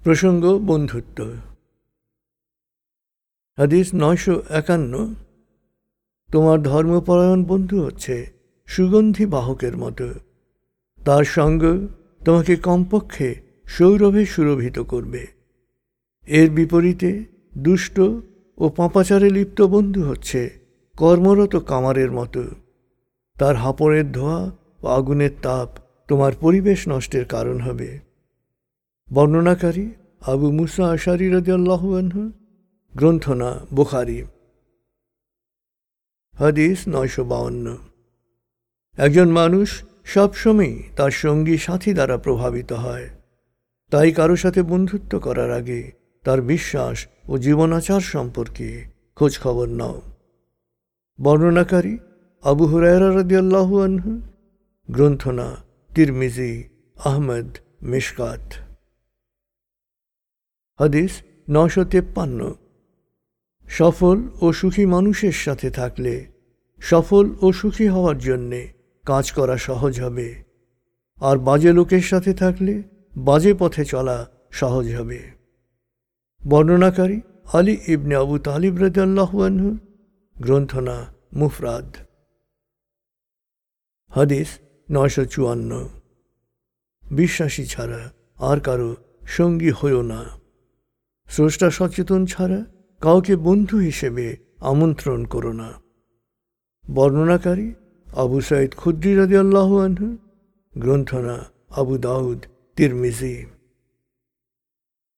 প্রসঙ্গ বন্ধুত্ব। হাদিস 951। তোমার ধর্মপরায়ণ বন্ধু হচ্ছে সুগন্ধি বাহকের মতো। তার সঙ্গ তোমাকে কমপক্ষে সৌরভে সুরভিত করবে। এর বিপরীতে দুষ্ট ও পাপাচারে লিপ্ত বন্ধু হচ্ছে কর্মরত কামারের মতো। তার হাঁপড়ের ধোঁয়া ও আগুনের তাপ তোমার পরিবেশ নষ্টের কারণ হবে। বর্ণনাকারী আবু মুসা আশারী রাদিয়াল্লাহু আনহু, গ্রন্থনা বুখারী। হাদিস 952। একজন মানুষ সবসময়ই তার সঙ্গী সাথী দ্বারা প্রভাবিত হয়। তাই কারো সাথে বন্ধুত্ব করার আগে তার বিশ্বাস ও জীবনাচার সম্পর্কে খোঁজ খবর নাও। বর্ণনাকারী আবু হুরায়রা রাদিয়াল্লাহু আনহু, গ্রন্থনা তিরমিজি, আহমদ, মিশকাত। হাদিস 953। সফল ও সুখী মানুষের সাথে থাকলে সফল ও সুখী হওয়ার জন্যে কাজ করা সহজ হবে, আর বাজে লোকের সাথে থাকলে বাজে পথে চলা সহজ হবে। বর্ণনাকারী আলী ইবনে আবু তালিব রাদিয়াল্লাহু আনহু, গ্রন্থনা মুফরাদ। হাদিস 954। বিশ্বাসী ছাড়া আর কারো সঙ্গী হইও না। স্রষ্টা সচেতন ছাড়া কাউকে বন্ধু হিসেবে আমন্ত্রণ করো না। বর্ণনাকারী আবু সাঈদ খুদরি রাদিয়াল্লাহু আনহু, গ্রন্থনা আবু দাউদ, তিরমিজি।